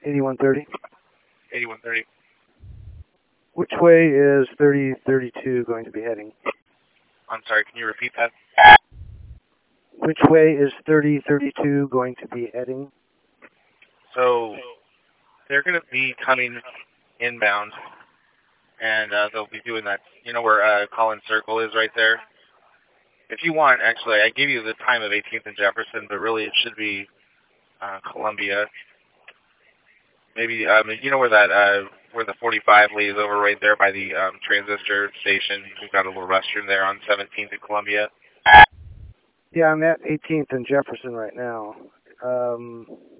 8130. 8130. Which way is 3032 going to be heading? I'm sorry, can you repeat that? Which way is 3032 going to be heading? So, they're going to be coming inbound, and they'll be doing that. You know where Collins Circle is right there? If you want, actually, I gave you the time of 18th and Jefferson, but really it should be Columbia. Maybe, you know where that, where the 45 lays over right there by the transistor station? We've got a little restroom there on 17th and Columbia. Yeah, I'm at 18th and Jefferson right now.